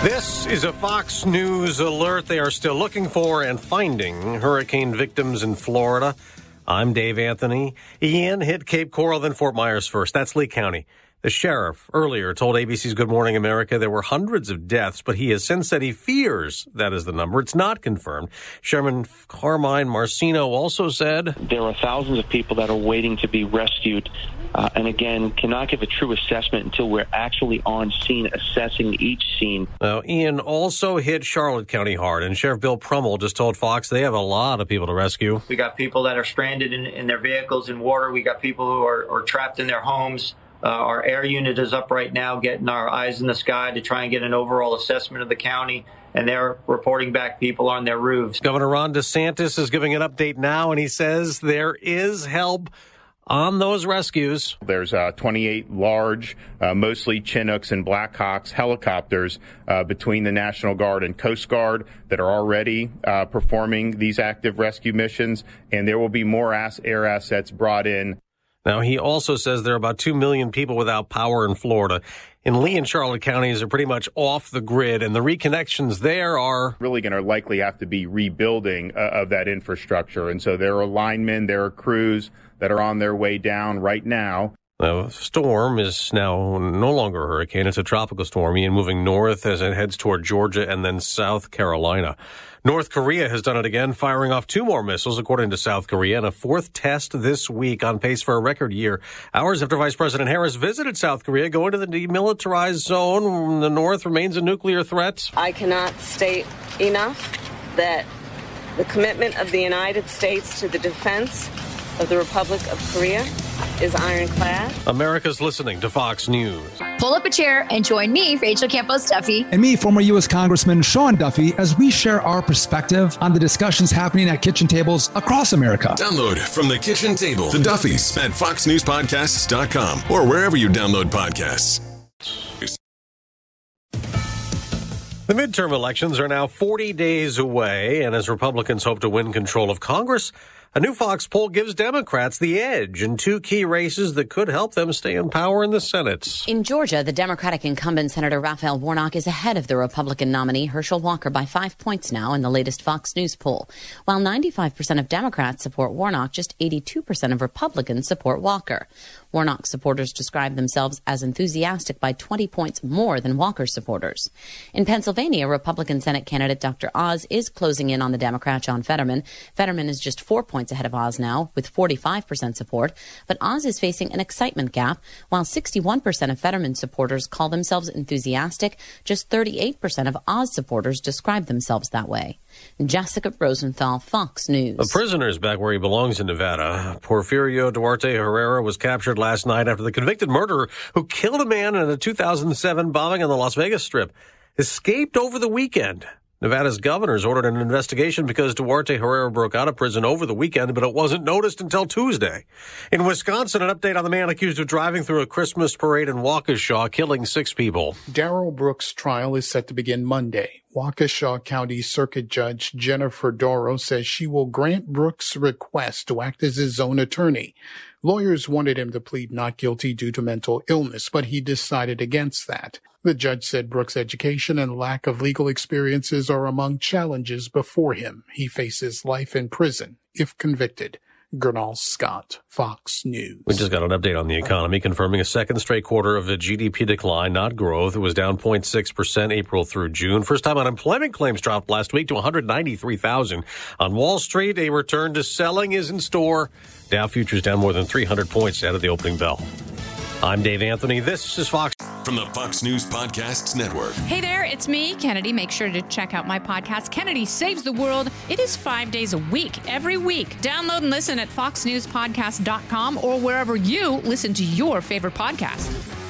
This is a Fox News alert. They are still looking for and finding hurricane victims in Florida. I'm Dave Anthony. Ian hit Cape Coral, then Fort Myers first. That's Lee County. The sheriff earlier told ABC's Good Morning America there were hundreds of deaths, but he has since said he fears that is the number. It's not confirmed. Chairman Carmine Marcino also said there are thousands of people that are waiting to be rescued. And again, cannot give a true assessment until we're actually on scene assessing each scene. Now, Ian also hit Charlotte County hard, and Sheriff Bill Prummel just told Fox they have a lot of people to rescue. We got people that are stranded in their vehicles in water. We got people who are trapped in their homes. Our air unit is up right now getting our eyes in the sky to try and get an overall assessment of the county, and they're reporting back people on their roofs. Governor Ron DeSantis is giving an update now, and he says there is help on those rescues. There's 28 large, mostly Chinooks and Blackhawks helicopters between the National Guard and Coast Guard that are already performing these active rescue missions, and there will be more air assets brought in. Now, he also says there are about 2 million people without power in Florida. And Lee and Charlotte counties are pretty much off the grid, and the reconnections there are really going to likely have to be rebuilding of that infrastructure. And so there are linemen, there are crews that are on their way down right now. The storm is now no longer a hurricane. It's a tropical storm, Ian, moving north as it heads toward Georgia and then South Carolina. North Korea has done it again, firing off 2 more missiles, according to South Korea, and a 4th test this week on pace for a record year. Hours after Vice President Harris visited South Korea, going to the demilitarized zone, the North remains a nuclear threat. I cannot state enough that the commitment of the United States to the defense of the Republic of Korea is ironclad. America's listening to Fox News. Pull up a chair and join me, Rachel Campos Duffy. And me, former U.S. Congressman Sean Duffy, as we share our perspective on the discussions happening at kitchen tables across America. Download From the Kitchen Table, The Duffys at foxnewspodcasts.com or wherever you download podcasts. The midterm elections are now 40 days away, and as Republicans hope to win control of Congress, a new Fox poll gives Democrats the edge in 2 key races that could help them stay in power in the Senate. In Georgia, the Democratic incumbent Senator Raphael Warnock is ahead of the Republican nominee Herschel Walker by 5 points now in the latest Fox News poll. While 95% of Democrats support Warnock, just 82% of Republicans support Walker. Warnock supporters describe themselves as enthusiastic by 20 points more than Walker supporters. In Pennsylvania, Republican Senate candidate Dr. Oz is closing in on the Democrat John Fetterman. Fetterman is just 4 points ahead of Oz now, with 45% support. But Oz is facing an excitement gap. While 61% of Fetterman supporters call themselves enthusiastic, just 38% of Oz supporters describe themselves that way. Jessica Rosenthal, Fox News. A prisoner is back where he belongs in Nevada. Porfirio Duarte Herrera was captured last night after the convicted murderer who killed a man in a 2007 bombing on the Las Vegas Strip escaped over the weekend. Nevada's governors ordered an investigation because Duarte Herrera broke out of prison over the weekend, but it wasn't noticed until Tuesday. In Wisconsin, an update on the man accused of driving through a Christmas parade in Waukesha, killing 6 people. Darrell Brooks' trial is set to begin Monday. Waukesha County Circuit Judge Jennifer Doro says she will grant Brooks' request to act as his own attorney. Lawyers wanted him to plead not guilty due to mental illness, but he decided against that. The judge said Brooks' education and lack of legal experiences are among challenges before him. He faces life in prison if convicted. Gernal Scott, Fox News. We just got an update on the economy, confirming a second straight quarter of a GDP decline, not growth. It was down 0.6% April through June. First time unemployment claims dropped last week to 193,000. On Wall Street, a return to selling is in store. Dow futures down more than 300 points out of the opening bell. I'm Dave Anthony. This is Fox. From the Fox News Podcasts Network. Hey there, it's me, Kennedy. Make sure to check out my podcast, Kennedy Saves the World. It is 5 days a week, every week. Download and listen at foxnewspodcast.com or wherever you listen to your favorite podcast.